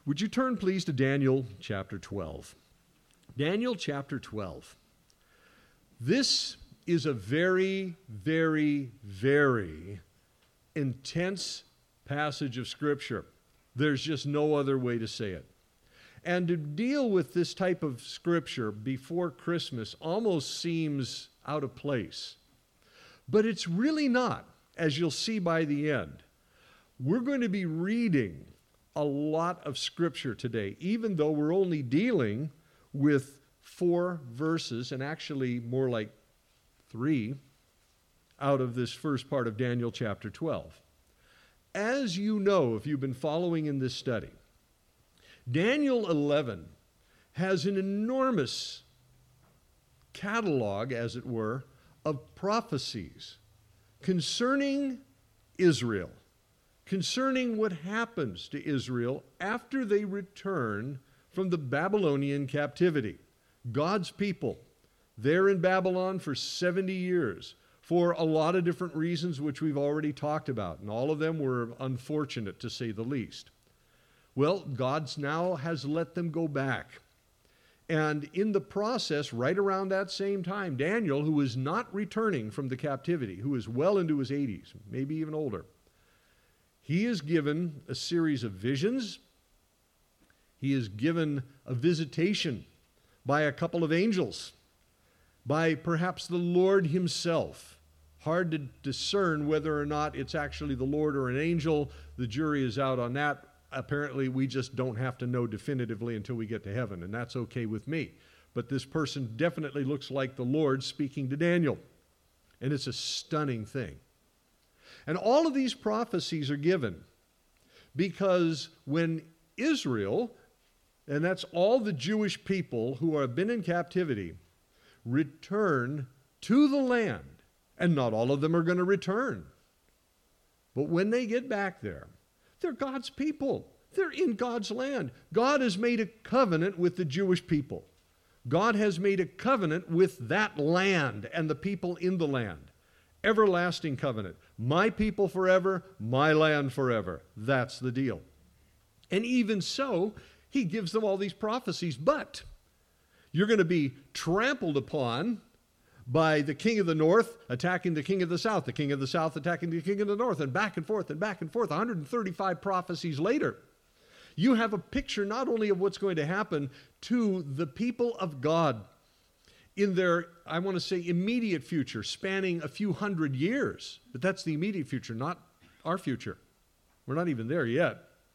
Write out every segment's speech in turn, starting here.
Would you turn, please, to Daniel chapter 12? Daniel chapter 12. This is a very, very, very intense passage of Scripture. There's just no other way to say it. And to deal with this type of Scripture before Christmas almost seems out of place. But it's really not, as you'll see by the end. We're going to be reading a lot of Scripture today, even though we're only dealing with 4 verses, and actually more like 3 out of this first part of Daniel chapter 12. As you know, if you've been following in this study, Daniel 11 has an enormous catalog, as it were, of prophecies concerning Israel, concerning what happens to Israel after they return from the Babylonian captivity. God's people, they're in Babylon for 70 years for a lot of different reasons which we've already talked about, and all of them were unfortunate to say the least. Well, God now has let them go back. And in the process, right around that same time, Daniel, who is not returning from the captivity, who is well into his 80s, maybe even older, he is given a series of visions. He is given a visitation by a couple of angels, by perhaps the Lord himself. Hard to discern whether or not it's actually the Lord or an angel. The jury is out on that. Apparently, we just don't have to know definitively until we get to heaven, and that's okay with me. But this person definitely looks like the Lord speaking to Daniel, and it's a stunning thing. And all of these prophecies are given because when Israel, and that's all the Jewish people who have been in captivity, return to the land, and not all of them are going to return. But when they get back there, they're God's people. They're in God's land. God has made a covenant with the Jewish people. God has made a covenant with that land and the people in the land. Everlasting covenant. My people forever, my land forever. That's the deal. And even so, he gives them all these prophecies, but you're going to be trampled upon by the king of the north attacking the king of the south attacking the king of the north, and back and forth, 135 prophecies later. You have a picture not only of what's going to happen to the people of God in their, I want to say, immediate future, spanning a few hundred years, but that's the immediate future, not our future. We're not even there yet.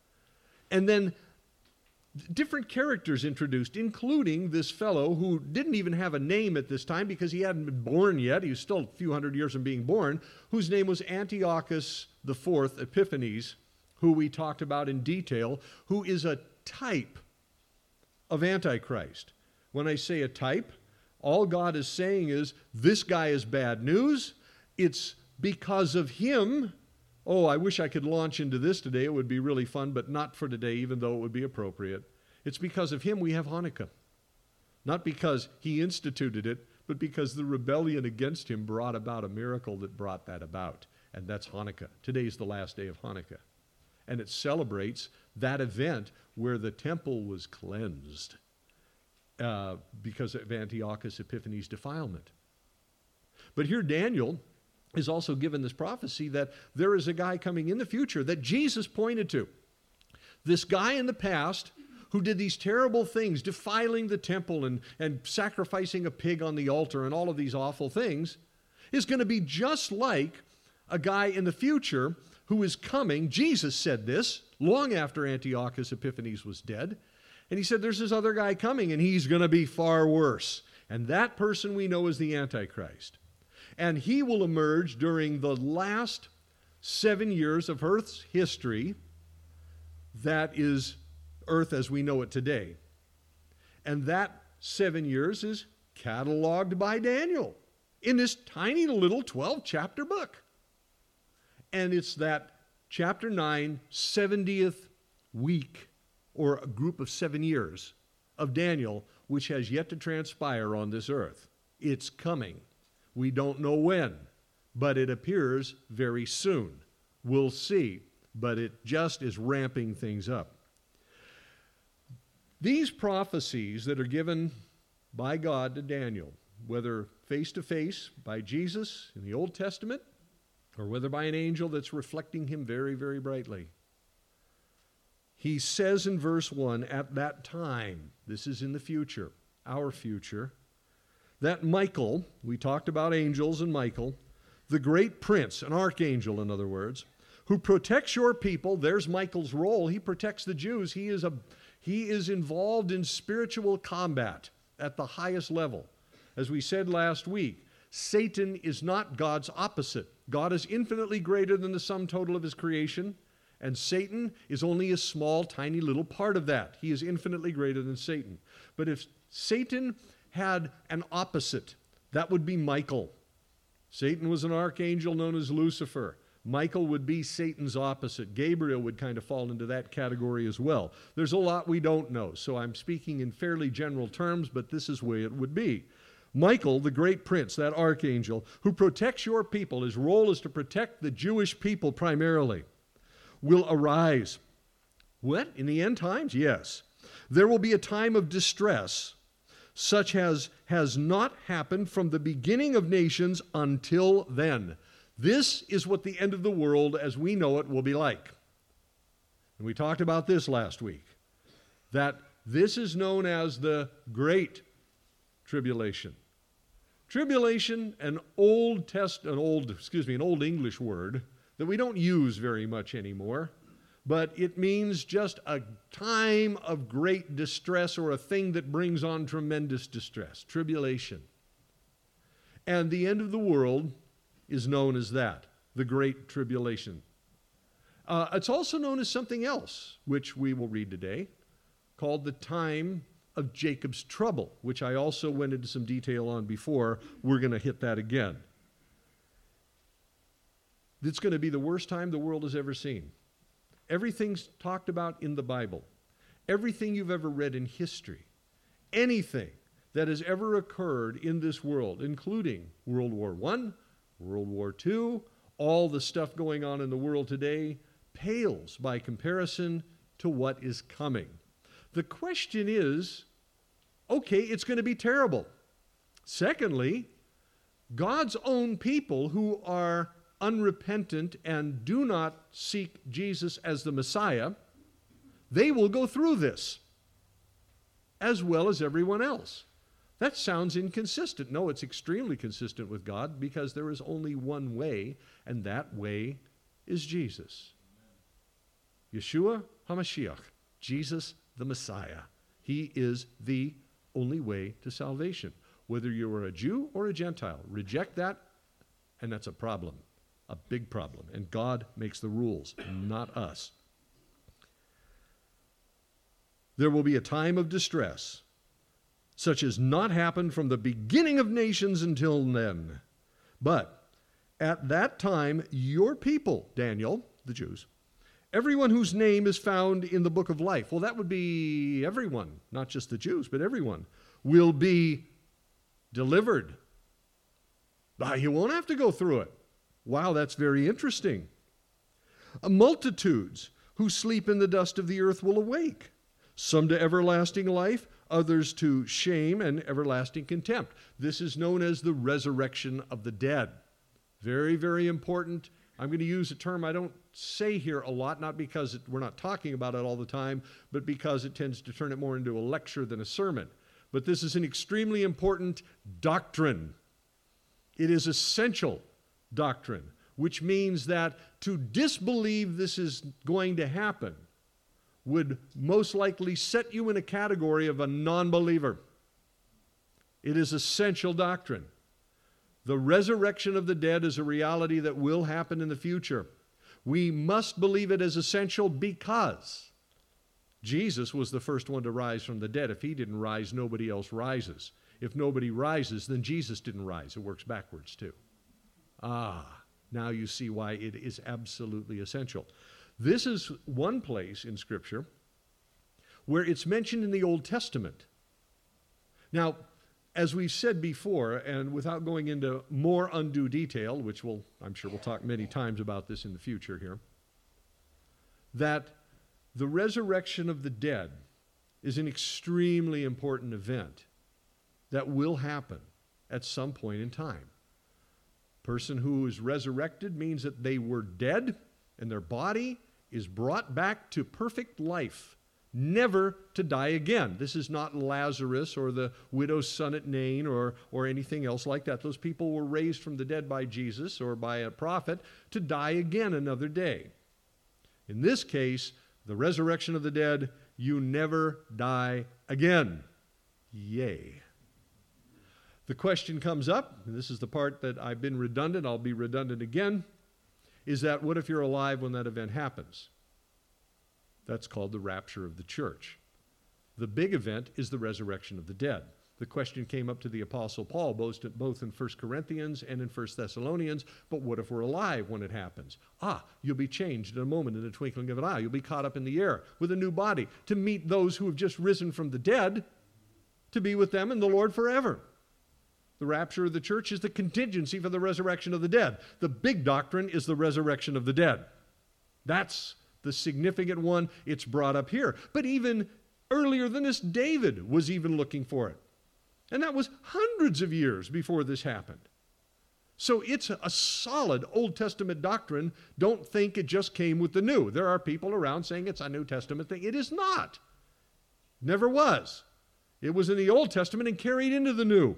And then different characters introduced, including this fellow who didn't even have a name at this time because he hadn't been born yet. He was still a few hundred years from being born, whose name was Antiochus IV Epiphanes, who we talked about in detail, who is a type of Antichrist. When I say a type, all God is saying is, this guy is bad news. It's because of him. Oh, I wish I could launch into this today. It would be really fun, but not for today, even though it would be appropriate. It's because of him we have Hanukkah. Not because he instituted it, but because the rebellion against him brought about a miracle that brought that about. And that's Hanukkah. Today's the last day of Hanukkah. And it celebrates that event where the temple was cleansed because of Antiochus Epiphanes' defilement. But here Daniel is also given this prophecy that there is a guy coming in the future that Jesus pointed to. This guy in the past who did these terrible things, defiling the temple and sacrificing a pig on the altar and all of these awful things, is going to be just like a guy in the future who is coming. Jesus said this long after Antiochus Epiphanes was dead. And he said, there's this other guy coming, and he's going to be far worse. And that person we know is the Antichrist. And he will emerge during the last 7 years of Earth's history. That is Earth as we know it today. And that 7 years is cataloged by Daniel in this tiny little 12-chapter book. And it's that chapter 9, 70th week, or a group of 7 years of Daniel, which has yet to transpire on this earth. It's coming. We don't know when, but it appears very soon. We'll see, but it just is ramping things up. These prophecies that are given by God to Daniel, whether face to face by Jesus in the Old Testament, or whether by an angel that's reflecting him very, very brightly. He says in verse 1, at that time, this is in the future, our future, that Michael, we talked about angels and Michael, the great prince, an archangel in other words, who protects your people, there's Michael's role, he protects the Jews, he is involved in spiritual combat at the highest level. As we said last week, Satan is not God's opposite. God is infinitely greater than the sum total of his creation, and Satan is only a small, tiny little part of that. He is infinitely greater than Satan. But if Satan had an opposite, that would be Michael. Satan was an archangel known as Lucifer. Michael would be Satan's opposite. Gabriel would kind of fall into that category as well. There's a lot we don't know, so I'm speaking in fairly general terms, but this is the way it would be. Michael, the great prince, that archangel, who protects your people, his role is to protect the Jewish people primarily, will arise. What? In the end times? Yes. There will be a time of distress, such as has not happened from the beginning of nations until then. This is what the end of the world as we know it will be like. And we talked about this last week, that this is known as the Great Tribulation. Tribulation, an old English word that we don't use very much anymore, but it means just a time of great distress or a thing that brings on tremendous distress. Tribulation. And the end of the world is known as that, the Great Tribulation. It's also known as something else, which we will read today, called the time of Jacob's trouble, which I also went into some detail on before. We're going to hit that again. It's going to be the worst time the world has ever seen. Everything's talked about in the Bible. Everything you've ever read in history. Anything that has ever occurred in this world, including World War I, World War II, all the stuff going on in the world today, pales by comparison to what is coming. The question is, okay, it's going to be terrible. Secondly, God's own people who are unrepentant and do not seek Jesus as the Messiah, they will go through this, as well as everyone else. That sounds inconsistent. No, it's extremely consistent with God because there is only one way, and that way is Jesus. Yeshua HaMashiach, Jesus the Messiah. He is the only way to salvation. Whether you are a Jew or a Gentile, reject that, and that's a problem, a big problem. And God makes the rules, not us. There will be a time of distress, such as not happened from the beginning of nations until then. But at that time, your people, Daniel, the Jews, everyone whose name is found in the book of life, well, that would be everyone, not just the Jews, but everyone, will be delivered. You won't have to go through it. Wow, that's very interesting. Multitudes who sleep in the dust of the earth will awake, some to everlasting life, others to shame and everlasting contempt. This is known as the resurrection of the dead. Very, very important. I'm going to use a term I don't say here a lot, not because we're not talking about it all the time, but because it tends to turn it more into a lecture than a sermon. But this is an extremely important doctrine. It is essential doctrine, which means that to disbelieve this is going to happen would most likely set you in a category of a non-believer. It is essential doctrine. The resurrection of the dead is a reality that will happen in the future. We must believe it as essential because Jesus was the first one to rise from the dead. If he didn't rise, nobody else rises. If nobody rises, then Jesus didn't rise. It works backwards too. Now you see why it is absolutely essential. This is one place in Scripture where it's mentioned in the Old Testament. Now, as we've said before, and without going into more undue detail, which I'm sure we'll talk many times about this in the future here, that the resurrection of the dead is an extremely important event that will happen at some point in time. Person who is resurrected means that they were dead and their body is brought back to perfect life, never to die again. This is not Lazarus or the widow's son at Nain or anything else like that. Those people were raised from the dead by Jesus or by a prophet to die again another day. In this case, the resurrection of the dead, you never die again. Yay. The question comes up, and this is the part that I've been redundant, I'll be redundant again, is that what if you're alive when that event happens? That's called the rapture of the church. The big event is the resurrection of the dead. The question came up to the Apostle Paul, both in 1 Corinthians and in 1 Thessalonians, but what if we're alive when it happens? You'll be changed in a moment, in the twinkling of an eye. You'll be caught up in the air with a new body to meet those who have just risen from the dead, to be with them in the Lord forever. The rapture of the church is the contingency for the resurrection of the dead. The big doctrine is the resurrection of the dead. That's the significant one. It's brought up here. But even earlier than this, David was even looking for it. And that was hundreds of years before this happened. So it's a solid Old Testament doctrine. Don't think it just came with the new. There are people around saying it's a New Testament thing. It is not. Never was. It was in the Old Testament and carried into the New.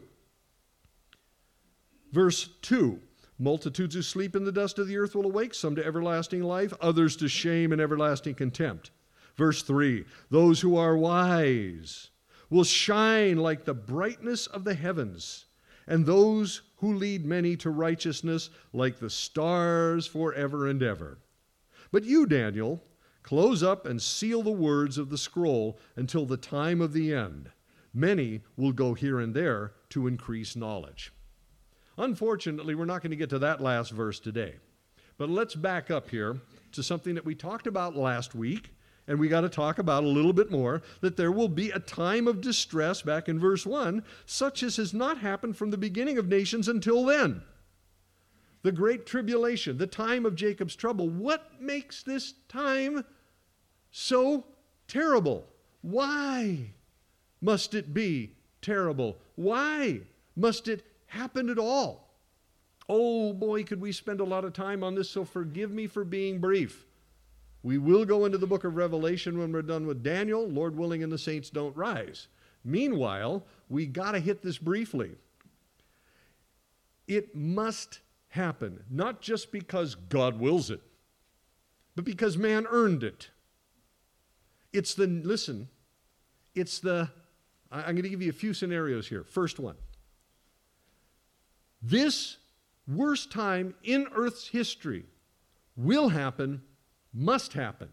Verse 2, multitudes who sleep in the dust of the earth will awake, some to everlasting life, others to shame and everlasting contempt. Verse 3, those who are wise will shine like the brightness of the heavens, and those who lead many to righteousness like the stars forever and ever. But you, Daniel, close up and seal the words of the scroll until the time of the end. Many will go here and there to increase knowledge. Unfortunately, we're not going to get to that last verse today. But let's back up here to something that we talked about last week, and we got to talk about a little bit more, that there will be a time of distress, back in verse 1, such as has not happened from the beginning of nations until then. The great tribulation, the time of Jacob's trouble. What makes this time so terrible? Why must it be terrible? Why must it happen at all? Oh boy, could we spend a lot of time on this, so forgive me for being brief. We will go into the book of Revelation when we're done with Daniel, Lord willing, and the saints don't rise. Meanwhile, we got to hit this briefly. It must happen, not just because God wills it, but because man earned it. I'm going to give you a few scenarios here. First one. This worst time in Earth's history will happen, must happen.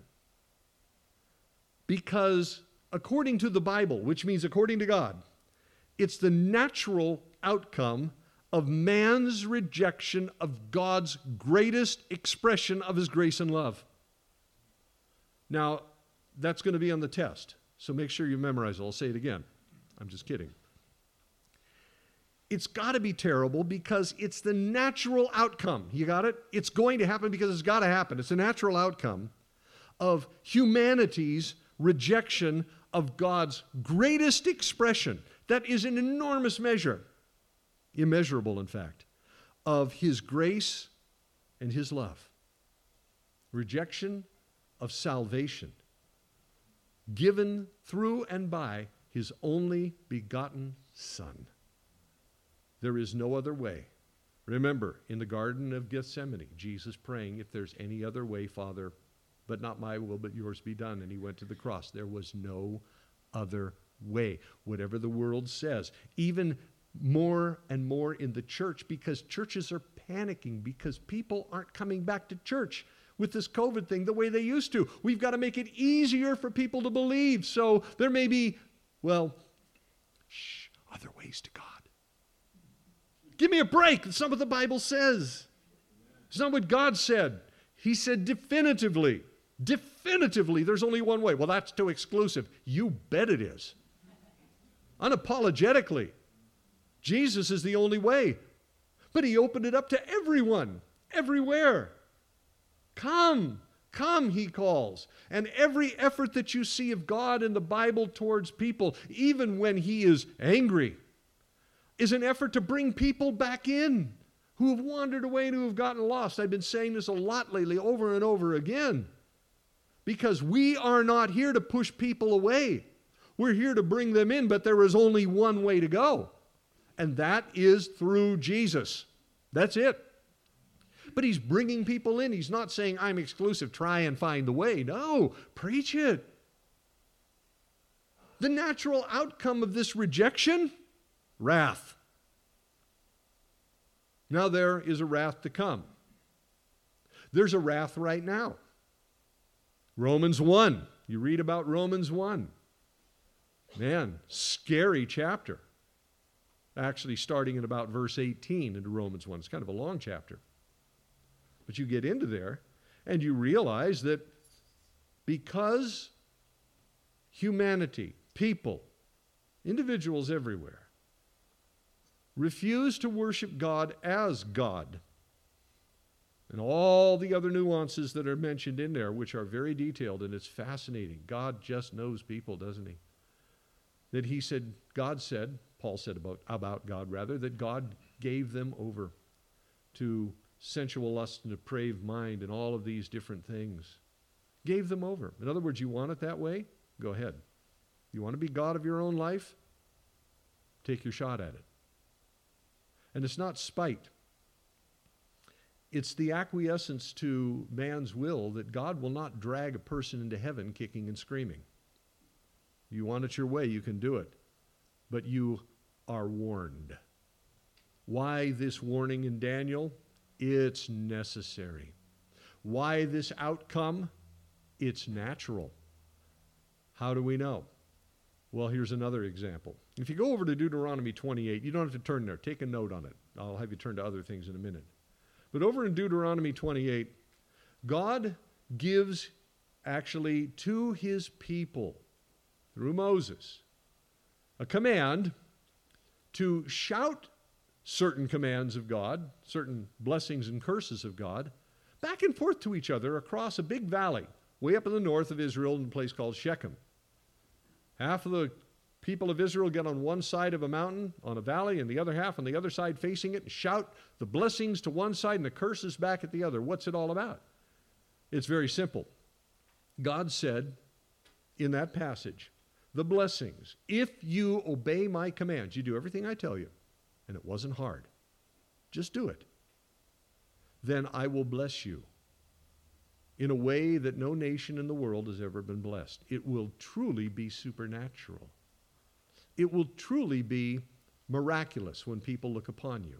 Because according to the Bible, which means according to God, it's the natural outcome of man's rejection of God's greatest expression of his grace and love. Now, that's going to be on the test, so make sure you memorize it. I'll say it again. I'm just kidding. It's got to be terrible because it's the natural outcome. You got it? It's going to happen because it's got to happen. It's a natural outcome of humanity's rejection of God's greatest expression. That is an enormous measure, immeasurable in fact, of his grace and his love. Rejection of salvation given through and by his only begotten Son. There is no other way. Remember, in the Garden of Gethsemane, Jesus praying, if there's any other way, Father, but not my will, but yours be done. And he went to the cross. There was no other way. Whatever the world says, even more and more in the church, because churches are panicking, because people aren't coming back to church with this COVID thing the way they used to. We've got to make it easier for people to believe. So there may be, other ways to God. Give me a break. That's not what the Bible says. It's not what God said. He said definitively, there's only one way. Well, that's too exclusive. You bet it is. Unapologetically, Jesus is the only way. But he opened it up to everyone, everywhere. Come Come, he calls. And every effort that you see of God in the Bible towards people, even when he is angry, is an effort to bring people back in who have wandered away and who have gotten lost. I've been saying this a lot lately, over and over again, because we are not here to push people away. We're here to bring them in, but there is only one way to go, and that is through Jesus. That's it. But he's bringing people in. He's not saying, I'm exclusive, try and find the way. No, preach it. The natural outcome of this rejection? Wrath. Now there is a wrath to come. There's a wrath right now. Romans 1. You read about Romans 1. Man, scary chapter. Actually, starting in about verse 18 into Romans 1. It's kind of a long chapter. But you get into there, and you realize that because humanity, people, individuals everywhere, refuse to worship God as God, and all the other nuances that are mentioned in there, which are very detailed, and it's fascinating. God just knows people, doesn't he? That he said, God said, Paul said about God rather, that God gave them over to sensual lust and depraved mind and all of these different things. Gave them over. In other words, you want it that way? Go ahead. You want to be God of your own life? Take your shot at it. And it's not spite. It's the acquiescence to man's will that God will not drag a person into heaven kicking and screaming. You want it your way, you can do it. But you are warned. Why this warning in Daniel? It's necessary. Why this outcome? It's natural. How do we know? Well, here's another example. If you go over to Deuteronomy 28, you don't have to turn there. Take a note on it. I'll have you turn to other things in a minute. But over in Deuteronomy 28, God gives actually to his people, through Moses, a command to shout certain commands of God, certain blessings and curses of God, back and forth to each other across a big valley, way up in the north of Israel in a place called Shechem. Half of the people of Israel get on one side of a mountain, on a valley, and the other half on the other side facing it, and shout the blessings to one side and the curses back at the other. What's it all about? It's very simple. God said in that passage, the blessings, if you obey my commands, you do everything I tell you, and it wasn't hard, just do it, then I will bless you in a way that no nation in the world has ever been blessed. It will truly be supernatural. It will truly be miraculous when people look upon you.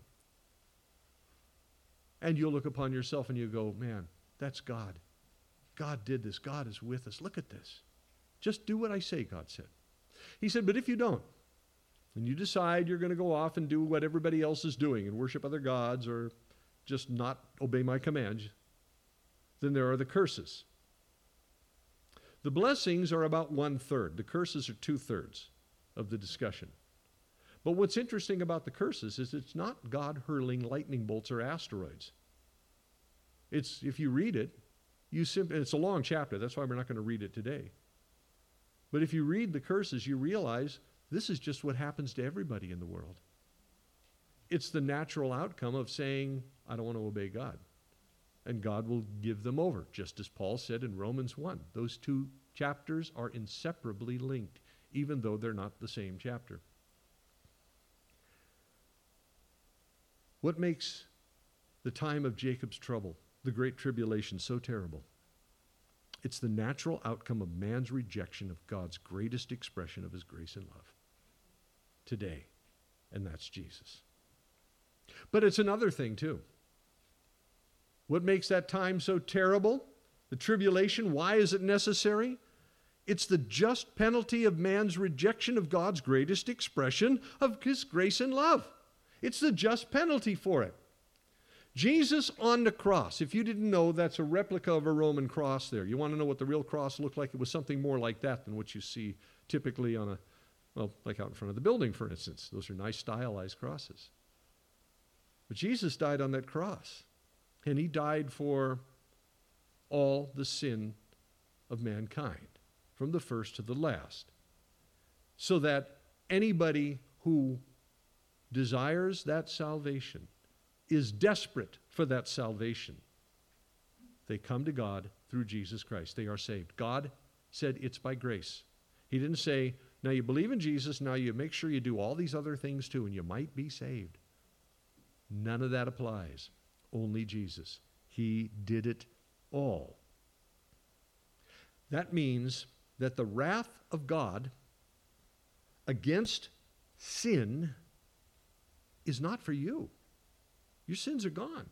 And you'll look upon yourself and you go, man, that's God. God did this. God is with us. Look at this. Just do what I say, God said. He said, but if you don't, and you decide you're going to go off and do what everybody else is doing and worship other gods or just not obey my commands, then there are the curses. The blessings are about 1/3. The curses are 2/3 of the discussion. But what's interesting about the curses is it's not God hurling lightning bolts or asteroids. It's, if you read it, it's a long chapter. That's why we're not going to read it today. But if you read the curses, you realize this is just what happens to everybody in the world. It's the natural outcome of saying, I don't want to obey God. And God will give them over, just as Paul said in Romans 1. Those two chapters are inseparably linked, even though they're not the same chapter. What makes the time of Jacob's trouble, the great tribulation, so terrible? It's the natural outcome of man's rejection of God's greatest expression of his grace and love today, and that's Jesus. But it's another thing too. What makes that time so terrible? The tribulation, why is it necessary? It's the just penalty of man's rejection of God's greatest expression of his grace and love. It's the just penalty for it. Jesus on the cross, if you didn't know, that's a replica of a Roman cross there. You want to know what the real cross looked like? It was something more like that than what you see typically on like out in front of the building, for instance. Those are nice stylized crosses. But Jesus died on that cross. And he died for all the sin of mankind, from the first to the last, so that anybody who desires that salvation, is desperate for that salvation, they come to God through Jesus Christ. They are saved. God said it's by grace. He didn't say, now you believe in Jesus, now you make sure you do all these other things too, and you might be saved. None of that applies. Only Jesus. He did it all. That means that the wrath of God against sin is not for you. Your sins are gone.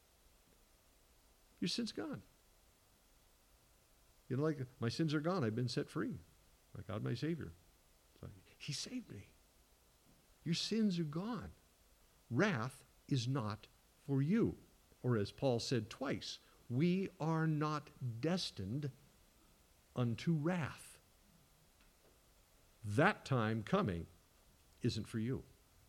Your sin's gone. You know, like, my sins are gone. I've been set free. My God, my Savior. So he saved me. Your sins are gone. Wrath is not for you. Or as Paul said twice, we are not destined unto wrath. That time coming isn't for you.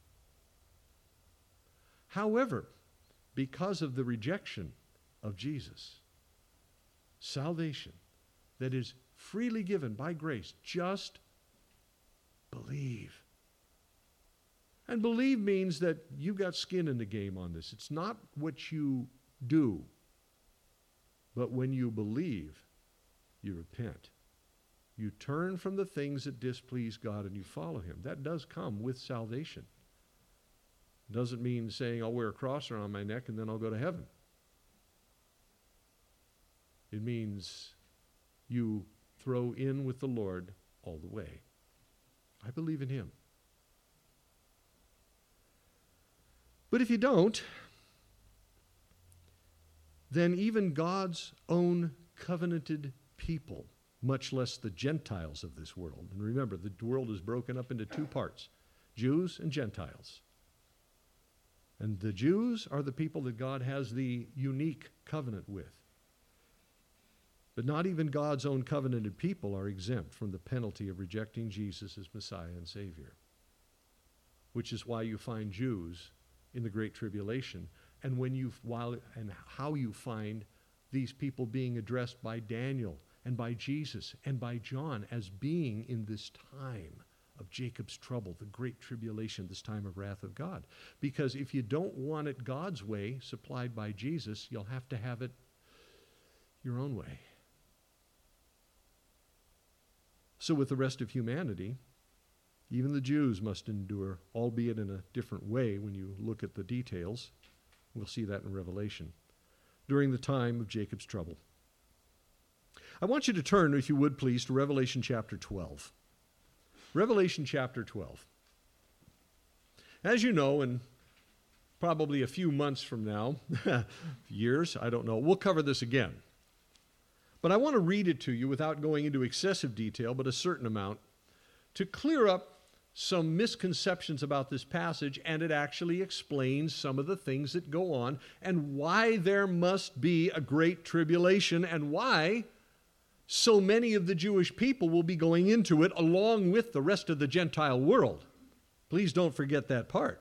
However, because of the rejection of Jesus, salvation that is freely given by grace, just believe. And believe means that you've got skin in the game on this. It's not what you do, but when you believe, you repent. You turn from the things that displease God and you follow him. That does come with salvation. It doesn't mean saying, I'll wear a cross around my neck and then I'll go to heaven. It means you throw in with the Lord all the way. I believe in him. But if you don't, then even God's own covenanted people, much less the Gentiles of this world. And remember, the world is broken up into two parts, Jews and Gentiles. And the Jews are the people that God has the unique covenant with. But not even God's own covenanted people are exempt from the penalty of rejecting Jesus as Messiah and Savior, which is why you find Jews in the Great Tribulation, and how you find these people being addressed by Daniel and by Jesus and by John as being in this time of Jacob's trouble, the Great Tribulation, this time of wrath of God. Because if you don't want it God's way, supplied by Jesus, you'll have to have it your own way. So with the rest of humanity, even the Jews must endure, albeit in a different way when you look at the details. We'll see that in Revelation, during the time of Jacob's trouble. I want you to turn, if you would please, to Revelation chapter 12. Revelation chapter 12. As you know, and probably a few months from now, years, I don't know, we'll cover this again. But I want to read it to you without going into excessive detail, but a certain amount, to clear up some misconceptions about this passage, and it actually explains some of the things that go on and why there must be a great tribulation and why so many of the Jewish people will be going into it along with the rest of the Gentile world. Please don't forget that part.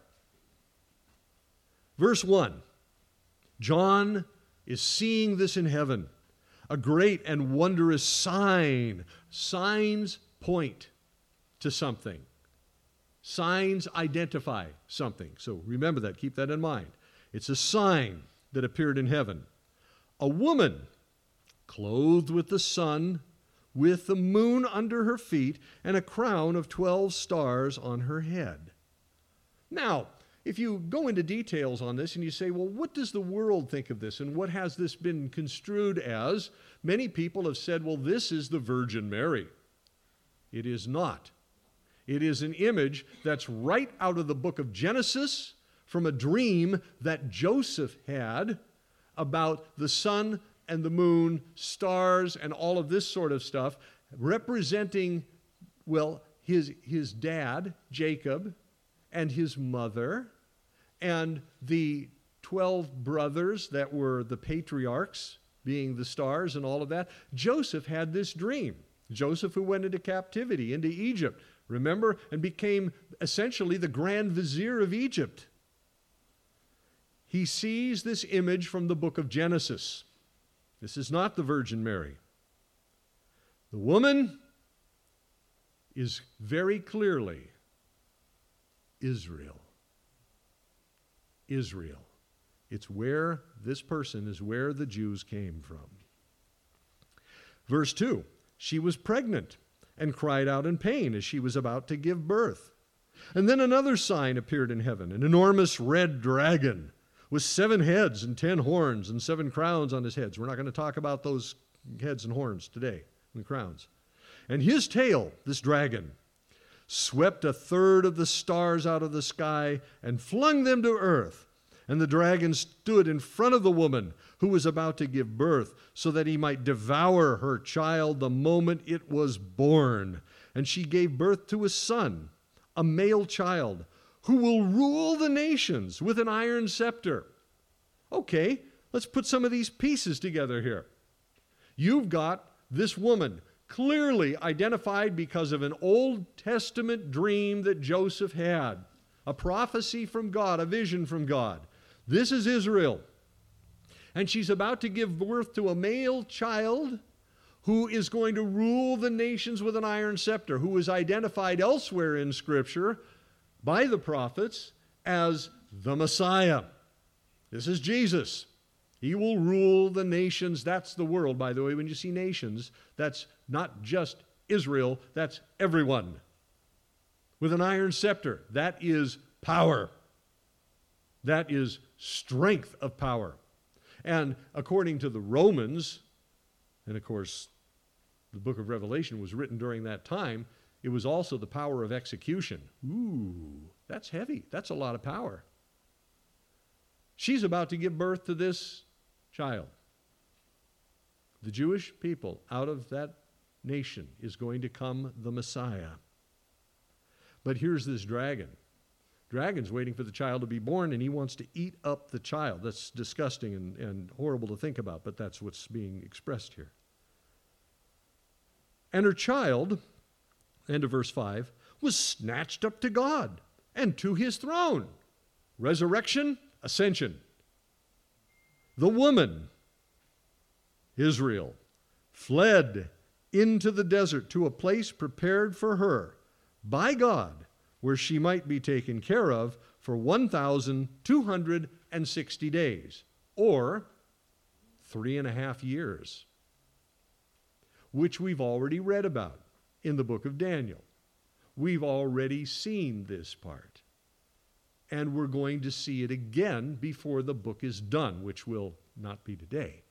Verse 1, John is seeing this in heaven, a great and wondrous sign. Signs point to something. Signs identify something. So remember that. Keep that in mind. It's a sign that appeared in heaven. A woman clothed with the sun, with the moon under her feet, and a crown of 12 stars on her head. Now, if you go into details on this and you say, well, what does the world think of this? And what has this been construed as? Many people have said, well, this is the Virgin Mary. It is not. It is an image that's right out of the book of Genesis from a dream that Joseph had about the sun and the moon, stars, and all of this sort of stuff, representing, well, his dad, Jacob, and his mother, and the 12 brothers that were the patriarchs, being the stars and all of that. Joseph had this dream. Joseph, who went into captivity, into Egypt, remember, and became essentially the grand vizier of Egypt. He sees this image from the book of Genesis. This is not the Virgin Mary. The woman is very clearly Israel. Israel. It's where this person is where the Jews came from. Verse 2, she was pregnant and cried out in pain as she was about to give birth. And then another sign appeared in heaven, an enormous red dragon with 7 heads and 10 horns and 7 crowns on his heads. We're not going to talk about those heads and horns today, and crowns. And his tail, this dragon, swept 1/3 of the stars out of the sky and flung them to earth. And the dragon stood in front of the woman who was about to give birth, so that he might devour her child the moment it was born. And she gave birth to a son, a male child, who will rule the nations with an iron scepter. Okay, let's put some of these pieces together here. You've got this woman clearly identified because of an Old Testament dream that Joseph had, a prophecy from God, a vision from God. This is Israel. And she's about to give birth to a male child who is going to rule the nations with an iron scepter, who is identified elsewhere in Scripture by the prophets as the Messiah. This is Jesus. He will rule the nations. That's the world, by the way. When you see nations, that's not just Israel, that's everyone. With an iron scepter, that is power. That is strength of power. And according to the Romans, and of course, the book of Revelation was written during that time, it was also the power of execution. Ooh, that's heavy. That's a lot of power. She's about to give birth to this child. The Jewish people, out of that nation is going to come the Messiah. But here's this dragon. Dragon's waiting for the child to be born, and he wants to eat up the child. That's disgusting and horrible to think about, but that's what's being expressed here. And her child, end of verse 5, was snatched up to God and to his throne. Resurrection, ascension. The woman, Israel, fled into the desert to a place prepared for her by God, where she might be taken care of for 1,260 days, or 3.5 years, which we've already read about in the book of Daniel. We've already seen this part, and we're going to see it again before the book is done, which will not be today.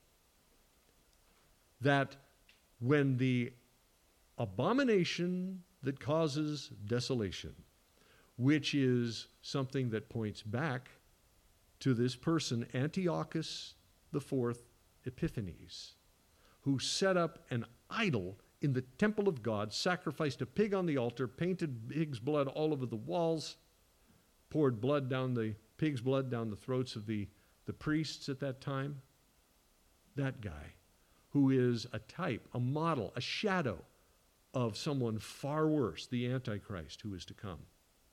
That when the abomination that causes desolation, which is something that points back to this person, Antiochus IV Epiphanes, who set up an idol in the temple of God, sacrificed a pig on the altar, painted pig's blood all over the walls, poured pig's blood down the throats of the priests at that time. That guy, who is a type, a model, a shadow of someone far worse, the Antichrist who is to come.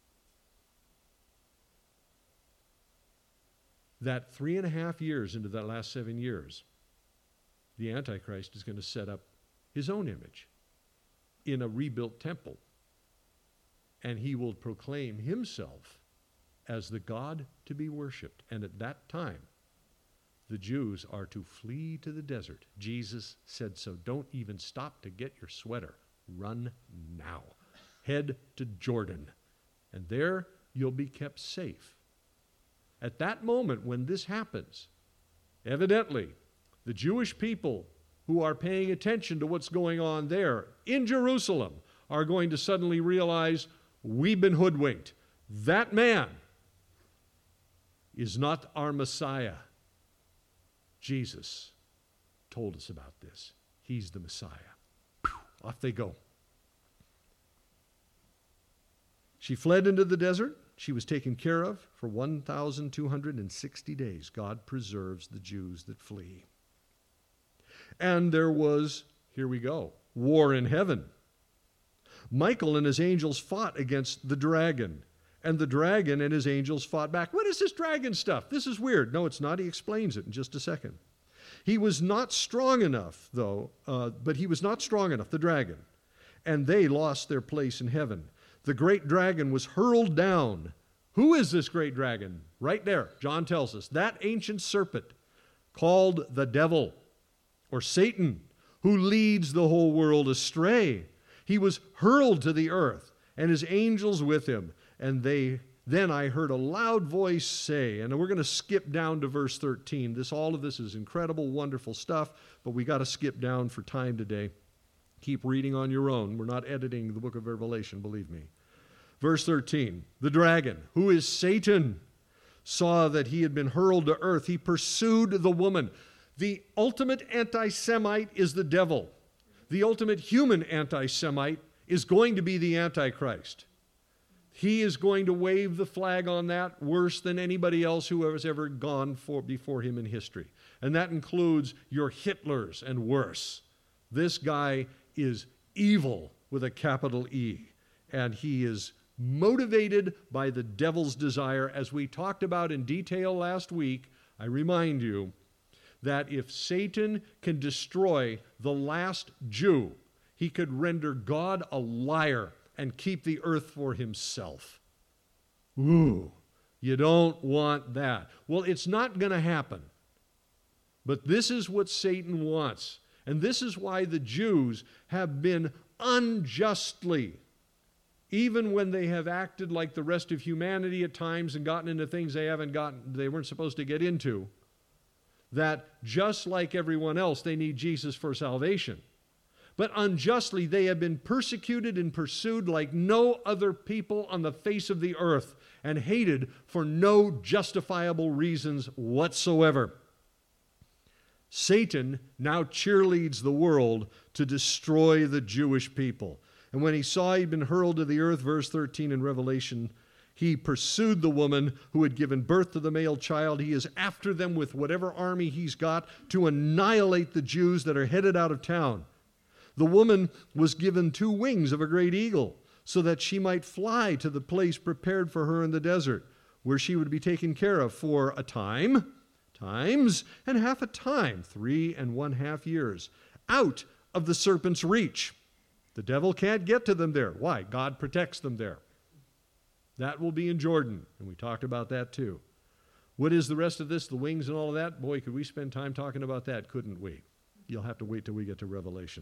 That 3.5 years into that last 7 years, the Antichrist is going to set up his own image in a rebuilt temple. And he will proclaim himself as the God to be worshipped. And at that time, the Jews are to flee to the desert. Jesus said so. Don't even stop to get your sweater. Run now. Head to Jordan. And there you'll be kept safe. At that moment when this happens, evidently, the Jewish people who are paying attention to what's going on there in Jerusalem are going to suddenly realize, we've been hoodwinked. That man is not our Messiah. Jesus told us about this. He's the Messiah. Off they go. She fled into the desert. She was taken care of for 1,260 days. God preserves the Jews that flee. And there was, here we go, war in heaven. Michael and his angels fought against the dragon, and the dragon and his angels fought back. What is this dragon stuff? This is weird. No, it's not. He explains it in just a second. He was not strong enough, though, but he was not strong enough, the dragon, and they lost their place in heaven. The great dragon was hurled down. Who is this great dragon? Right there, John tells us. That ancient serpent called the devil, or Satan, who leads the whole world astray. He was hurled to the earth, and his angels with him. And then I heard a loud voice say, and we're going to skip down to verse 13. All of this is incredible, wonderful stuff, but we got to skip down for time today. Keep reading on your own. We're not editing the book of Revelation, believe me. Verse 13, the dragon, who is Satan, saw that he had been hurled to earth. He pursued the woman. The ultimate anti-Semite is the devil. The ultimate human anti-Semite is going to be the Antichrist. He is going to wave the flag on that worse than anybody else who has ever gone before him in history. And that includes your Hitlers and worse. This guy is evil with a capital E. And he is motivated by the devil's desire. As we talked about in detail last week, I remind you that if Satan can destroy the last Jew, he could render God a liar and keep the earth for himself. Ooh, you don't want that. Well, it's not going to happen. But this is what Satan wants. And this is why the Jews have been unjustly, even when they have acted like the rest of humanity at times and gotten into things they weren't supposed to get into, that just like everyone else, they need Jesus for salvation. But unjustly, they have been persecuted and pursued like no other people on the face of the earth and hated for no justifiable reasons whatsoever. Satan now cheerleads the world to destroy the Jewish people. And when he saw he'd been hurled to the earth, verse 13 in Revelation, he pursued the woman who had given birth to the male child. He is after them with whatever army he's got to annihilate the Jews that are headed out of town. The woman was given 2 wings of a great eagle so that she might fly to the place prepared for her in the desert, where she would be taken care of for a time, times, and half a time, 3½ years, out of the serpent's reach. The devil can't get to them there. Why? God protects them there. That will be in Jordan, and we talked about that too. What is the rest of this, the wings and all of that? Boy, could we spend time talking about that, couldn't we? You'll have to wait till we get to Revelation.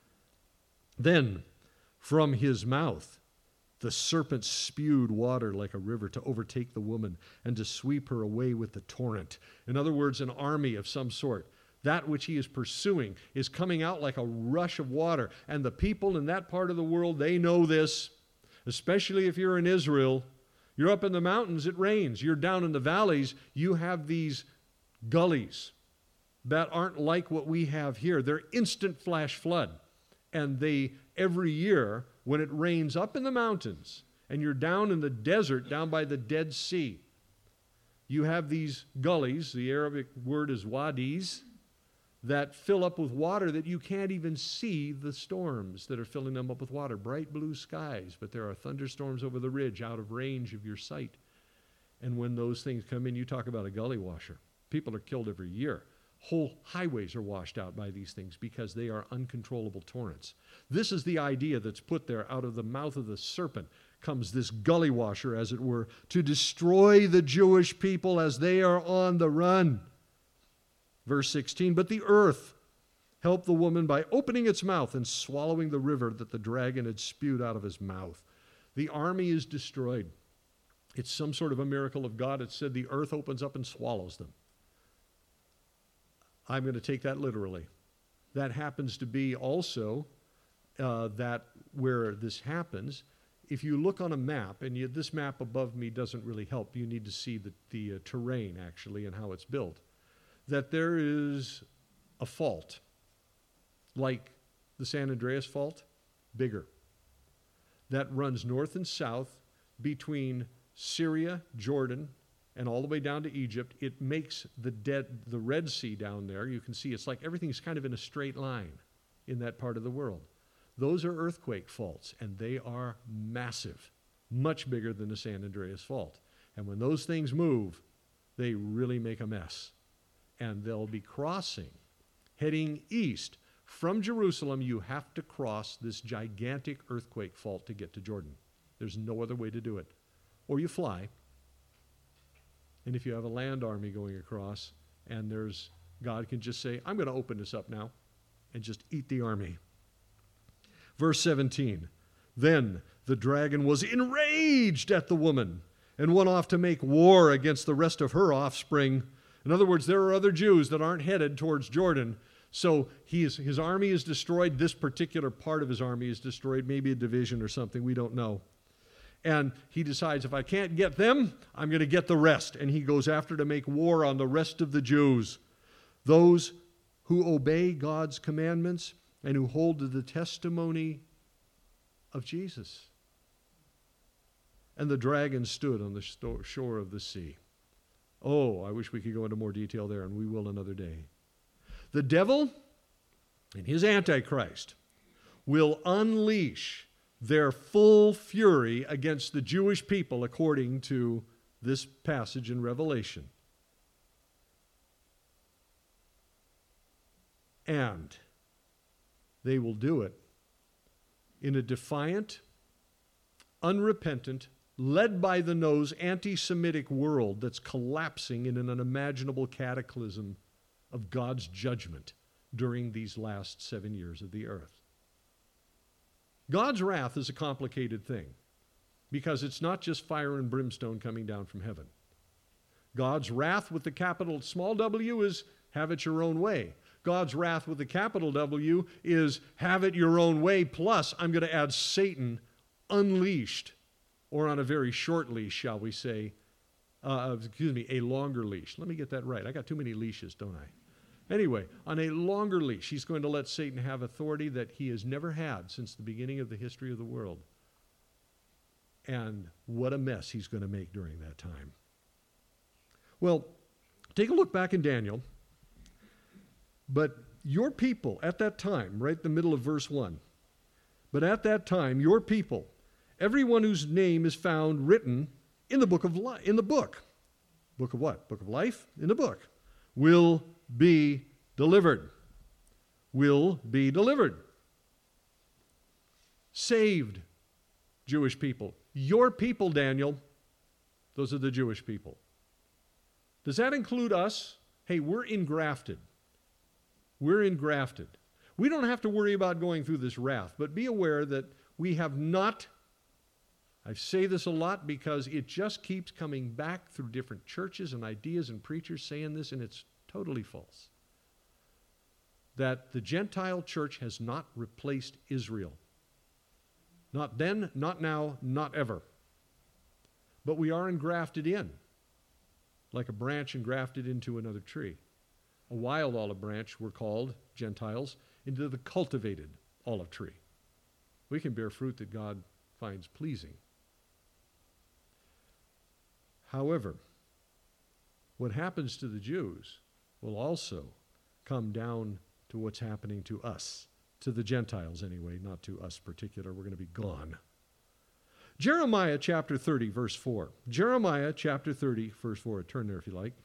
Then, from his mouth, the serpent spewed water like a river to overtake the woman and to sweep her away with the torrent. In other words, an army of some sort. That which he is pursuing is coming out like a rush of water. And the people in that part of the world, they know this. Especially if you're in Israel. You're up in the mountains, it rains. You're down in the valleys, you have these gullies that aren't like what we have here. They're instant flash flood. And every year, when it rains up in the mountains, and you're down in the desert, down by the Dead Sea, you have these gullies, the Arabic word is wadis, that fill up with water that you can't even see the storms that are filling them up with water. Bright blue skies, but there are thunderstorms over the ridge out of range of your sight. And when those things come in, you talk about a gully washer. People are killed every year. Whole highways are washed out by these things because they are uncontrollable torrents. This is the idea that's put there. Out of the mouth of the serpent comes this gully washer, as it were, to destroy the Jewish people as they are on the run. Verse 16, but the earth helped the woman by opening its mouth and swallowing the river that the dragon had spewed out of his mouth. The army is destroyed. It's some sort of a miracle of God. It said the earth opens up and swallows them. I'm going to take that literally. That happens to be also that where this happens. If you look on a map, and this map above me doesn't really help, you need to see the terrain actually and how it's built, that there is a fault, like the San Andreas Fault, bigger, that runs north and south between Syria, Jordan, and all the way down to Egypt. It makes the Red Sea down there. You can see it's like everything's kind of in a straight line in that part of the world. Those are earthquake faults, and they are massive, much bigger than the San Andreas Fault. And when those things move, they really make a mess. And they'll be crossing heading east. From Jerusalem, you have to cross this gigantic earthquake fault to get to Jordan. There's no other way to do it. Or you fly. And if you have a land army going across, and God can just say, I'm going to open this up now, and just eat the army. Verse 17, then the dragon was enraged at the woman and went off to make war against the rest of her offspring. In other words, there are other Jews that aren't headed towards Jordan. So his army is destroyed. This particular part of his army is destroyed, maybe a division or something. We don't know. And he decides, if I can't get them, I'm going to get the rest. And he goes after to make war on the rest of the Jews, those who obey God's commandments and who hold to the testimony of Jesus. And the dragon stood on the shore of the sea. Oh, I wish we could go into more detail there, and we will another day. The devil and his Antichrist will unleash their full fury against the Jewish people according to this passage in Revelation. And they will do it in a defiant, unrepentant, led by the nose, anti-Semitic world that's collapsing in an unimaginable cataclysm of God's judgment during these last 7 years of the earth. God's wrath is a complicated thing because it's not just fire and brimstone coming down from heaven. God's wrath with the capital small w is have it your own way. God's wrath with the capital W is have it your own way, plus I'm going to add Satan unleashed, or on a very short leash, shall we say, a longer leash. Let me get that right. I got too many leashes, don't I? Anyway, on a longer leash, he's going to let Satan have authority that he has never had since the beginning of the history of the world. And what a mess he's going to make during that time. Well, take a look back in Daniel. But your people at that time, right in the middle of verse 1, but at that time, your people, everyone whose name is found written in the book of life, in the book. Book of what? Book of life? In the book. Will be delivered. Will be delivered. Saved Jewish people. Your people, Daniel, those are the Jewish people. Does that include us? Hey, we're engrafted. We're engrafted. We don't have to worry about going through this wrath, but be aware that we have not, I say this a lot because it just keeps coming back through different churches and ideas and preachers saying this, and it's totally false. That the Gentile church has not replaced Israel. Not then, not now, not ever. But we are engrafted in, like a branch engrafted into another tree. A wild olive branch, we're called, Gentiles, into the cultivated olive tree. We can bear fruit that God finds pleasing. However, what happens to the Jews will also come down to what's happening to us, to the Gentiles anyway, not to us particular. We're going to be gone. Jeremiah chapter 30, verse 4. Jeremiah chapter 30, verse 4. Turn there if you like.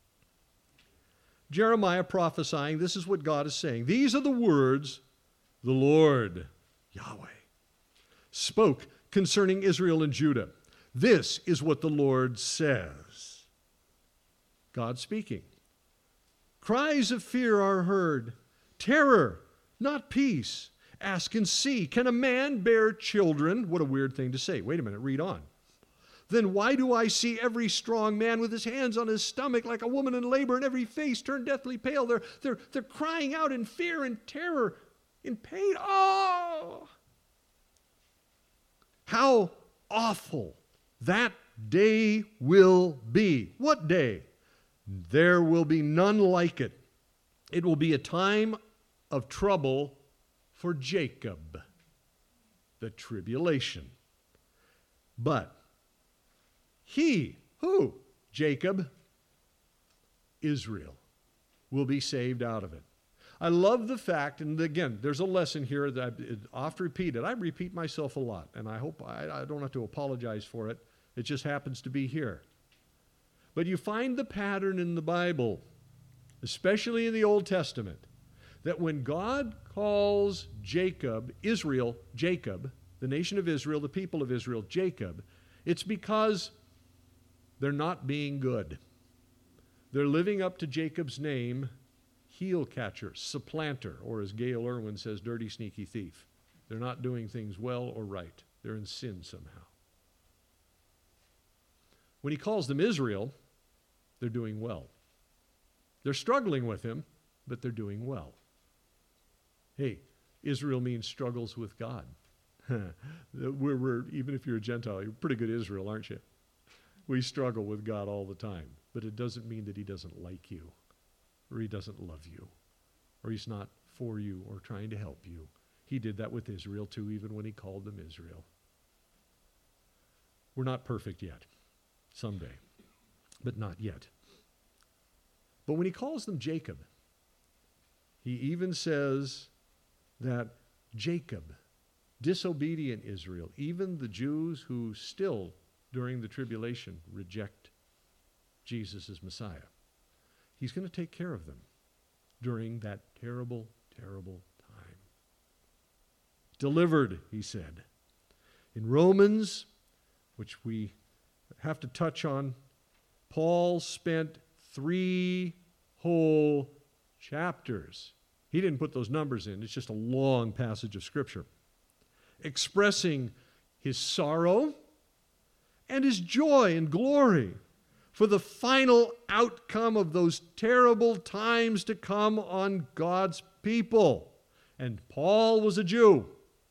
Jeremiah prophesying, this is what God is saying. These are the words the Lord, Yahweh, spoke concerning Israel and Judah. This is what the Lord says. God speaking. Cries of fear are heard, terror, not peace. Ask and see, can a man bear children? What a weird thing to say. Wait a minute, read on. Then why do I see every strong man with his hands on his stomach like a woman in labor and every face turned deathly pale? They're crying out in fear and terror, in pain. Oh! How awful that day will be. What day? There will be none like it. It will be a time of trouble for Jacob, the tribulation. But he, who? Jacob, Israel, will be saved out of it. I love the fact, and again, there's a lesson here that I oft repeated. I repeat myself a lot, and I hope I don't have to apologize for it. It just happens to be here. But you find the pattern in the Bible, especially in the Old Testament, that when God calls Israel, Jacob, the nation of Israel, the people of Israel, Jacob, it's because they're not being good. They're living up to Jacob's name, heel catcher, supplanter, or as Gail Irwin says, dirty, sneaky thief. They're not doing things well or right. They're in sin somehow. When he calls them Israel, they're doing well. They're struggling with him, but they're doing well. Hey, Israel means struggles with God. Even if you're a Gentile, you're pretty good Israel, aren't you? We struggle with God all the time, but it doesn't mean that he doesn't like you, or he doesn't love you, or he's not for you or trying to help you. He did that with Israel too, even when he called them Israel. We're not perfect yet. Someday, but not yet. But when he calls them Jacob, he even says that Jacob, disobedient Israel, even the Jews who still, during the tribulation, reject Jesus as Messiah, he's going to take care of them during that terrible, terrible time. Delivered, he said. In Romans, which we have to touch on, Paul spent 3 whole chapters. He didn't put those numbers in. It's just a long passage of Scripture expressing his sorrow and his joy and glory for the final outcome of those terrible times to come on God's people. And Paul was a Jew.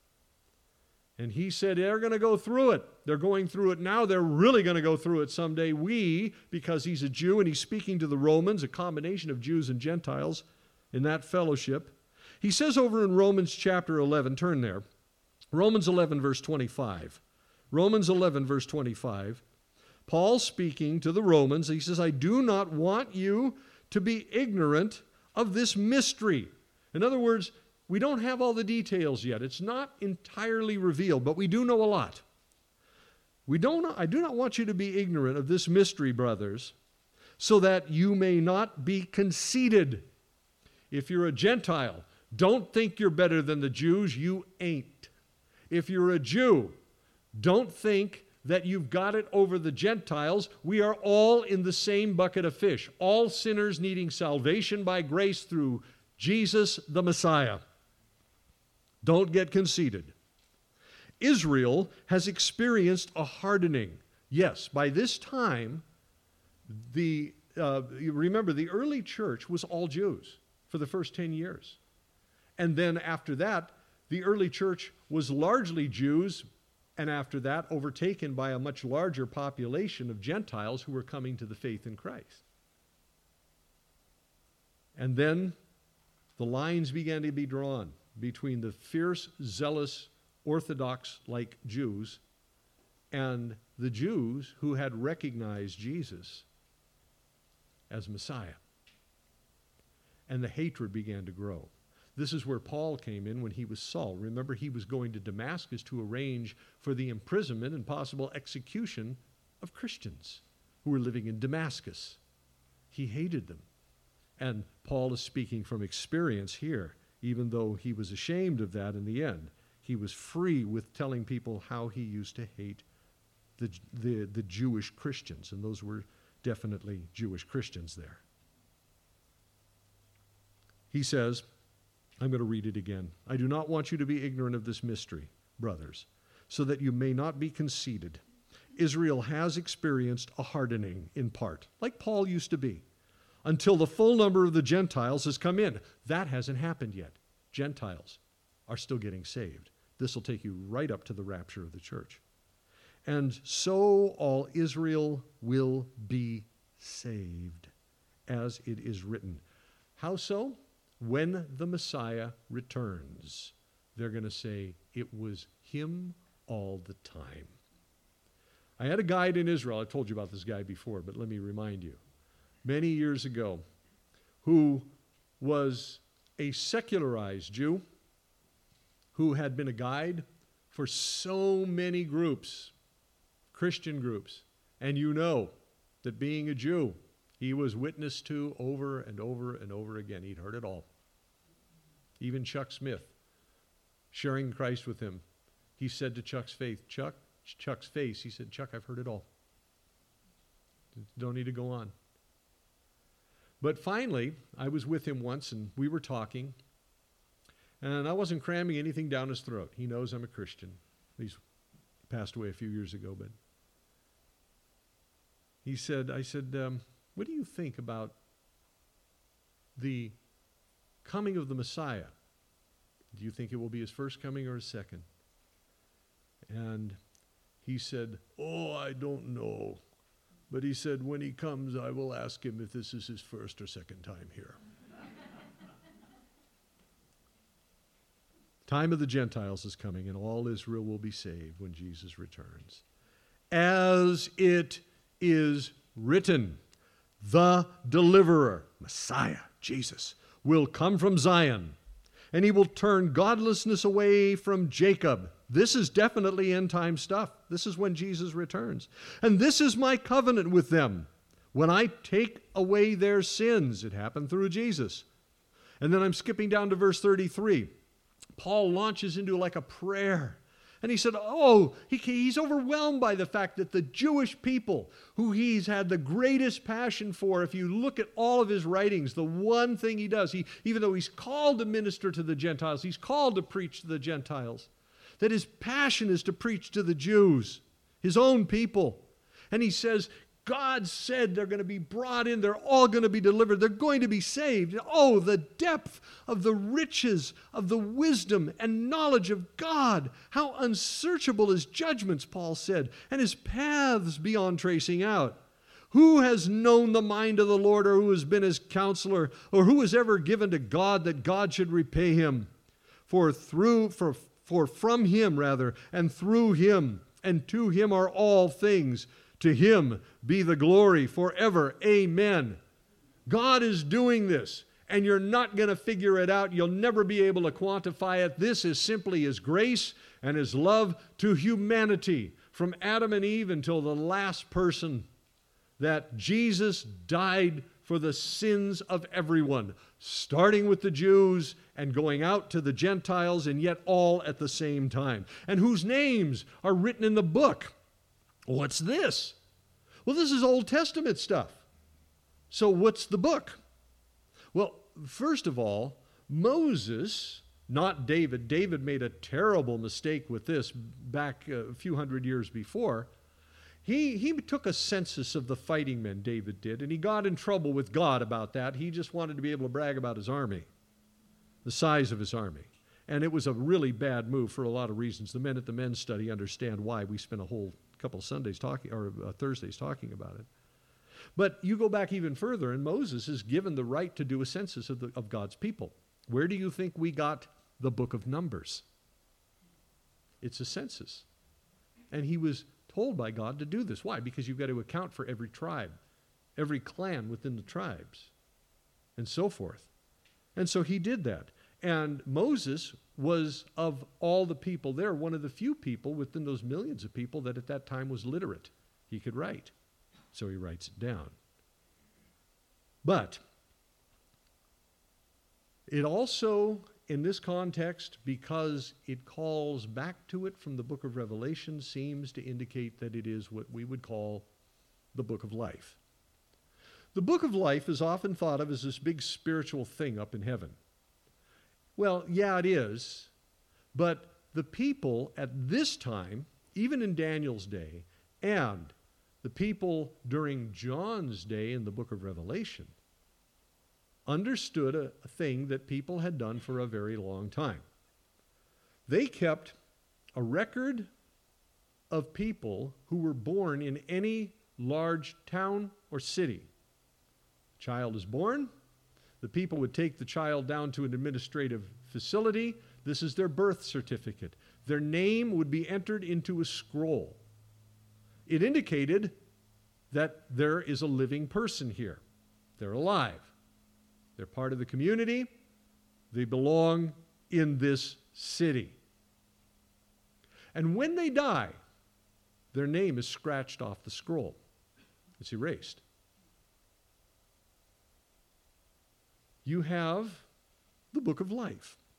And he said they're going to go through it. They're going through it now. They're really going to go through it someday. Because he's a Jew and he's speaking to the Romans, a combination of Jews and Gentiles in that fellowship. He says over in Romans chapter 11, turn there, Romans 11 verse 25. Romans 11 verse 25. Paul speaking to the Romans, he says, I do not want you to be ignorant of this mystery. In other words, we don't have all the details yet. It's not entirely revealed, but we do know a lot. I do not want you to be ignorant of this mystery, brothers, so that you may not be conceited. If you're a Gentile, don't think you're better than the Jews. You ain't. If you're a Jew, don't think that you've got it over the Gentiles. We are all in the same bucket of fish, all sinners needing salvation by grace through Jesus the Messiah. Don't get conceited. Israel has experienced a hardening. Yes, by this time, remember, the early church was all Jews for the first 10 years. And then after that, the early church was largely Jews, and after that, overtaken by a much larger population of Gentiles who were coming to the faith in Christ. And then the lines began to be drawn between the fierce, zealous, Orthodox-like Jews and the Jews who had recognized Jesus as Messiah. And the hatred began to grow. This is where Paul came in when he was Saul. Remember, he was going to Damascus to arrange for the imprisonment and possible execution of Christians who were living in Damascus. He hated them. And Paul is speaking from experience here, even though he was ashamed of that in the end. He was free with telling people how he used to hate the Jewish Christians, and those were definitely Jewish Christians there. He says, I'm going to read it again. I do not want you to be ignorant of this mystery, brothers, so that you may not be conceited. Israel has experienced a hardening in part, like Paul used to be, until the full number of the Gentiles has come in. That hasn't happened yet. Gentiles are still getting saved. This will take you right up to the rapture of the church. And so all Israel will be saved, as it is written. How so? When the Messiah returns, they're going to say, it was him all the time. I had a guide in Israel. I've told you about this guy before, but let me remind you. Many years ago, who was a secularized Jew who had been a guide for so many groups, Christian groups. And you know that being a Jew, he was witnessed to over and over and over again. He'd heard it all. Even Chuck Smith, sharing Christ with him, he said to Chuck's face, he said, Chuck, I've heard it all. Don't need to go on. But finally, I was with him once, and we were talking, and I wasn't cramming anything down his throat. He knows I'm a Christian. He's passed away a few years ago, but I said, what do you think about the coming of the Messiah? Do you think it will be his first coming or his second? And he said, oh, I don't know. But he said, when he comes, I will ask him if this is his first or second time here. Time of the Gentiles is coming, and all Israel will be saved when Jesus returns. As it is written, the deliverer, Messiah, Jesus, will come from Zion, and he will turn godlessness away from Jacob. This is definitely end-time stuff. This is when Jesus returns. And this is my covenant with them when I take away their sins. It happened through Jesus. And then I'm skipping down to verse 33. Paul launches into like a prayer. And he said, he's overwhelmed by the fact that the Jewish people, who he's had the greatest passion for, if you look at all of his writings, the one thing he does, even though he's called to minister to the Gentiles, he's called to preach to the Gentiles, that his passion is to preach to the Jews, his own people. And he says, God said they're going to be brought in. They're all going to be delivered. They're going to be saved. Oh, the depth of the riches of the wisdom and knowledge of God. How unsearchable his judgments, Paul said, and his paths beyond tracing out. Who has known the mind of the Lord, or who has been his counselor, or who has ever given to God that God should repay him? For from him, and through him, and to him are all things. To him be the glory forever. Amen. God is doing this, and you're not going to figure it out. You'll never be able to quantify it. This is simply his grace and his love to humanity, from Adam and Eve until the last person, that Jesus died for the sins of everyone, starting with the Jews and going out to the Gentiles, and yet all at the same time, and whose names are written in the book. What's this? Well, this is Old Testament stuff. So what's the book? Well, first of all, Moses, not David. David made a terrible mistake with this back a few hundred years before. He took a census of the fighting men, David did, and he got in trouble with God about that. He just wanted to be able to brag about his army, the size of his army. And it was a really bad move for a lot of reasons. The men at the men's study understand why. We spent a whole couple of Sundays talking, or Thursdays talking about it. But you go back even further, and Moses is given the right to do a census of God's people. Where do you think we got the book of Numbers? It's a census. And he was told by God to do this. Why? Because you've got to account for every tribe, every clan within the tribes, and so forth. And so he did that. And Moses was, of all the people there, one of the few people within those millions of people that at that time was literate. He could write. So he writes it down. But it also, in this context, because it calls back to it from the book of Revelation, seems to indicate that it is what we would call the book of life. The book of life is often thought of as this big spiritual thing up in heaven. Well, yeah, it is, but the people at this time, even in Daniel's day, and the people during John's day in the book of Revelation, understood a thing that people had done for a very long time. They kept a record of people who were born in any large town or city. A child is born. The people would take the child down to an administrative facility. This is their birth certificate. Their name would be entered into a scroll. It indicated that there is a living person here. They're alive. They're part of the community. They belong in this city. And when they die, their name is scratched off the scroll. It's erased. You have the book of life.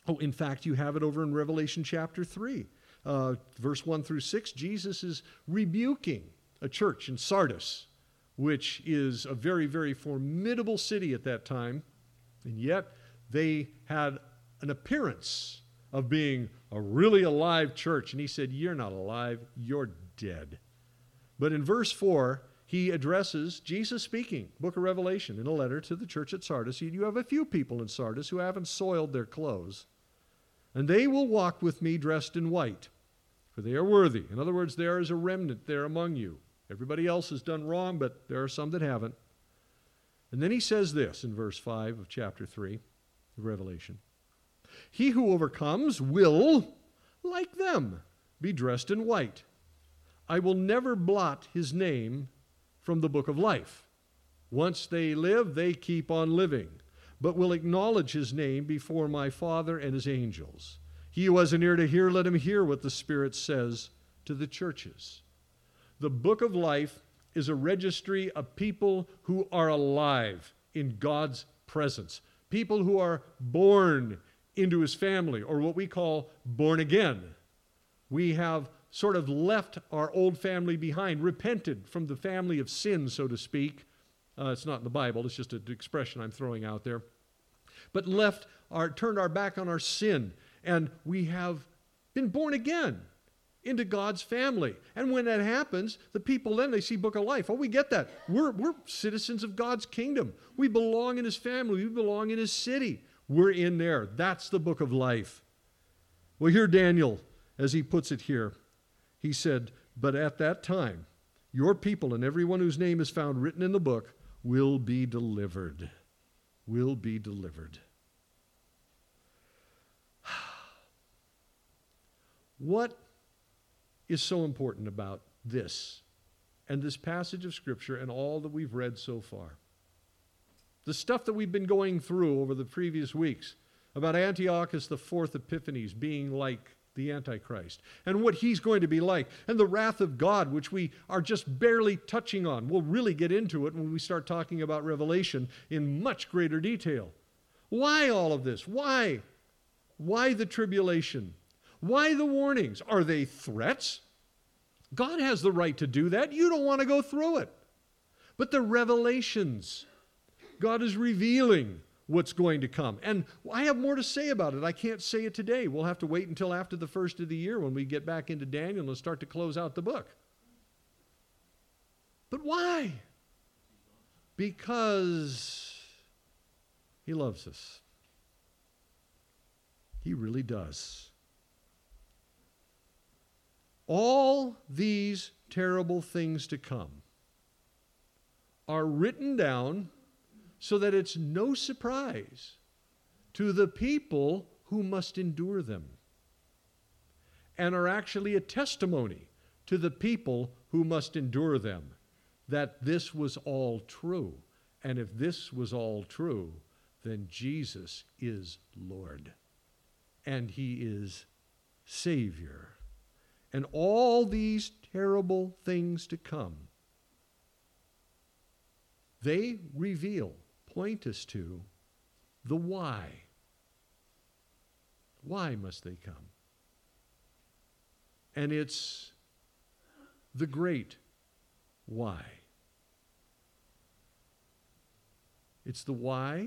Oh, in fact, you have it over in Revelation chapter 3. Verse 1 through 6, Jesus is rebuking a church in Sardis, which is a very, very formidable city at that time. And yet, they had an appearance of being a really alive church. And he said, you're not alive, you're dead. But in verse 4, he addresses, Jesus speaking, book of Revelation, in a letter to the church at Sardis. You have a few people in Sardis who haven't soiled their clothes. And they will walk with me dressed in white, for they are worthy. In other words, there is a remnant there among you. Everybody else has done wrong, but there are some that haven't. And then he says this in verse 5 of chapter 3 of Revelation. He who overcomes will, like them, be dressed in white. I will never blot his name from the book of life. Once they live, they keep on living, but will acknowledge his name before my Father and his angels. He who has an ear to hear, let him hear what the Spirit says to the churches. The book of life is a registry of people who are alive in God's presence, people who are born into his family, or what we call born again. We have sort of left our old family behind, repented from the family of sin, so to speak. It's not in the Bible, it's just an expression I'm throwing out there. But turned our back on our sin, and we have been born again into God's family. And when that happens, the people then, they see Book of Life. Oh, we get that. We're citizens of God's kingdom. We belong in his family. We belong in his city. We're in there. That's the Book of Life. Well, here Daniel, as he puts it here, he said, but at that time, your people and everyone whose name is found written in the book will be delivered. Will be delivered. What is so important about this and this passage of Scripture and all that we've read so far? The stuff that we've been going through over the previous weeks about Antiochus IV Epiphanes being like the Antichrist and what he's going to be like, and the wrath of God, which we are just barely touching on. We'll really get into it when we start talking about Revelation in much greater detail. Why all of this? Why? Why the tribulation? Why the warnings? Are they threats? God has the right to do that. You don't want to go through it. But the revelations, God is revealing what's going to come. And I have more to say about it. I can't say it today. We'll have to wait until after the first of the year when we get back into Daniel and start to close out the book. But why? Because he loves us. He really does. All these terrible things to come are written down so that it's no surprise to the people who must endure them, and are actually a testimony to the people who must endure them that this was all true. And if this was all true, then Jesus is Lord, and he is Savior. And all these terrible things to come, they reveal, point us to the why. Why must they come? And it's the great why. It's the why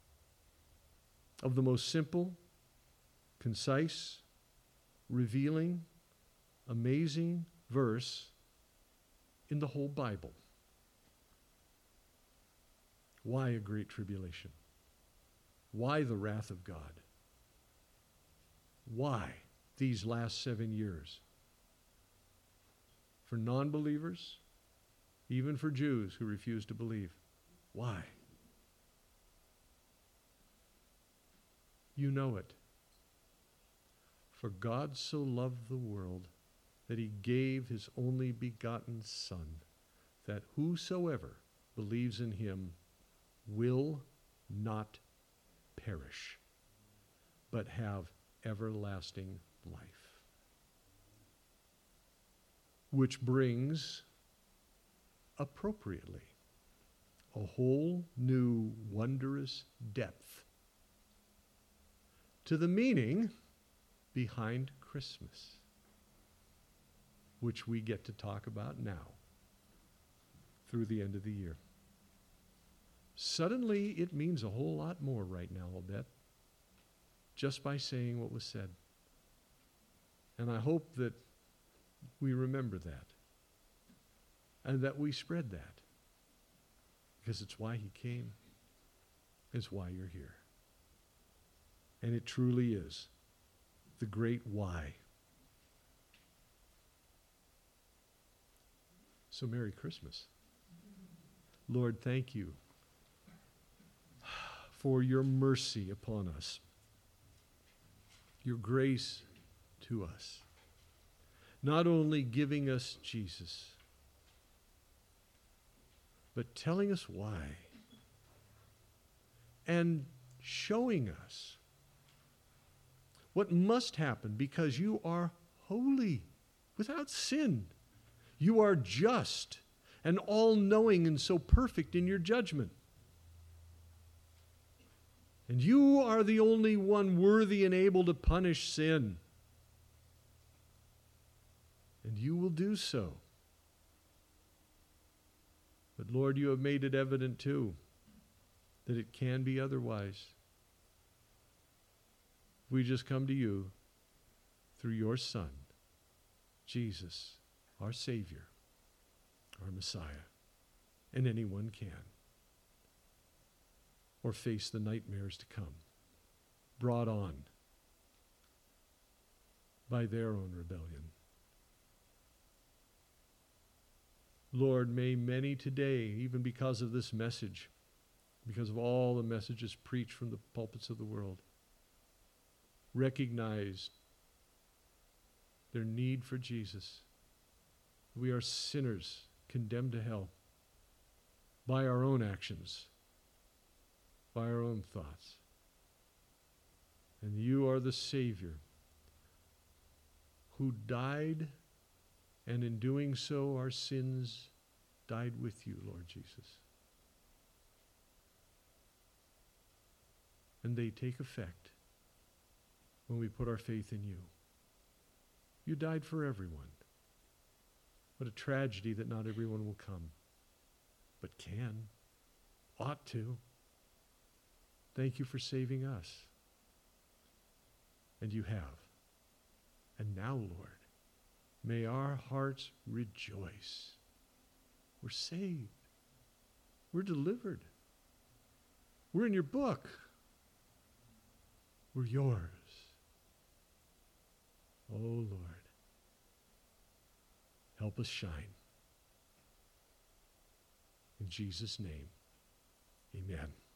of the most simple, concise, revealing, amazing verse in the whole Bible. Why a great tribulation? Why the wrath of God? Why these last 7 years? For non-believers, even for Jews who refuse to believe. Why? You know it. For God so loved the world that he gave his only begotten Son, that whosoever believes in him will not perish, but have everlasting life. Which brings, appropriately, a whole new wondrous depth to the meaning behind Christmas, which we get to talk about now through the end of the year. Suddenly, it means a whole lot more right now, I'll bet, just by saying what was said. And I hope that we remember that and that we spread that, because it's why he came. It's why you're here. And it truly is the great why. So Merry Christmas. Lord, thank you for your mercy upon us, your grace to us, not only giving us Jesus, but telling us why and showing us what must happen, because you are holy, without sin. You are just and all-knowing and so perfect in your judgment. And you are the only one worthy and able to punish sin. And you will do so. But Lord, you have made it evident too that it can be otherwise. We just come to you through your Son, Jesus, our Savior, our Messiah. And anyone can. Or face the nightmares to come, brought on by their own rebellion. Lord, may many today, even because of this message, because of all the messages preached from the pulpits of the world, recognize their need for Jesus. We are sinners condemned to hell by our own actions, by our own thoughts. And you are the Savior who died, and in doing so our sins died with you, Lord Jesus. And they take effect when we put our faith in you. You died for everyone. What a tragedy that not everyone will come, but can, ought to. Thank you for saving us. And you have. And now, Lord, may our hearts rejoice. We're saved. We're delivered. We're in your book. We're yours. Oh, Lord, help us shine. In Jesus' name, amen.